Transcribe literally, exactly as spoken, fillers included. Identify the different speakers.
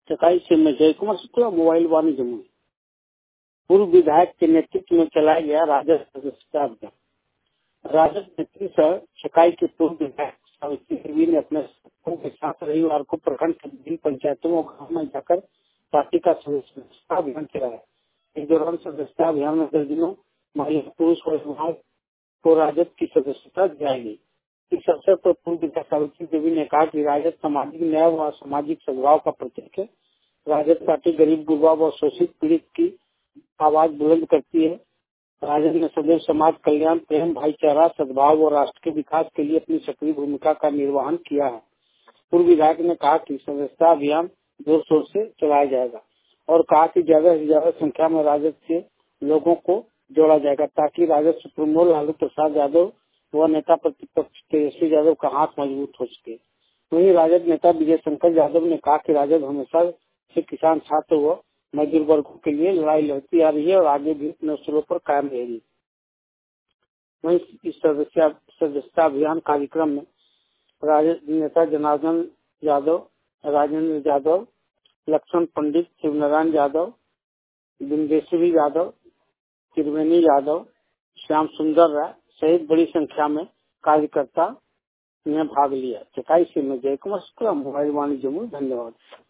Speaker 1: चकाई से मैं जय कुमार शुक्ला, मोबाइल वाणिज्य जमुई। पूर्व विधायक के नेतृत्व में चलाया गया राजद सदस्यता अभियान। राजद नेत्री सह चकाई के पूर्व विधायक सावित्री देवी ने अपने साथियों के साथ रविवार को प्रखंड के विभिन्न पंचायतों और गाँव में जाकर पार्टी का सदस्यता अभियान चलाया। इस दौरान सदस्यता अभियान में दर्जनों महिला पुरुष और युवाओं को राजद की सदस्यता दिलाई। इस अवसर पर पूर्व विधायक सावित्री देवी ने कहा कि राजद सामाजिक न्याय व सामाजिक सद्भाव का प्रतीक है। राजद पार्टी गरीब गुरबा व शोषित पीड़ित की आवाज बुलंद करती है। राजद ने सदैव समाज कल्याण, प्रेम, भाईचारा, सद्भाव और राष्ट्र के विकास के लिए अपनी सक्रिय भूमिका का निर्वहन किया है। पूर्व विधायक ने कहा कि सदस्यता अभियान जोर शोर से चलाया जाएगा और कहा कि ज्यादा से ज्यादा संख्या में राजद के लोगों को जोड़ा जाएगा ताकि राजद सुप्रीमो लालू प्रसाद यादव व नेता प्रतिपक्ष तेजस्वी यादव का हाथ मजबूत हो सके। वहीं राजद नेता विजय शंकर यादव ने कहा कि राजद हमेशा से किसान, छात्र व मजदूर वर्गों के लिए लड़ाई लड़ती आ रही है और आगे भी अपने अवसरों पर कायम रहेगी। वहीं इस सदस्यता अभियान कार्यक्रम में राजद नेता जनार्दन यादव, राजेंद्र यादव, लक्ष्मण पंडित, शिवनारायण यादव, बिंदेश्वरी यादव, त्रिवेणी यादव, श्याम सुंदर राय सहित बड़ी संख्या में कार्यकर्ता ने भाग लिया। चकाई से मैं जय कुमार शुक्ला, मोबाइल वाणिज्य जमुई। धन्यवाद।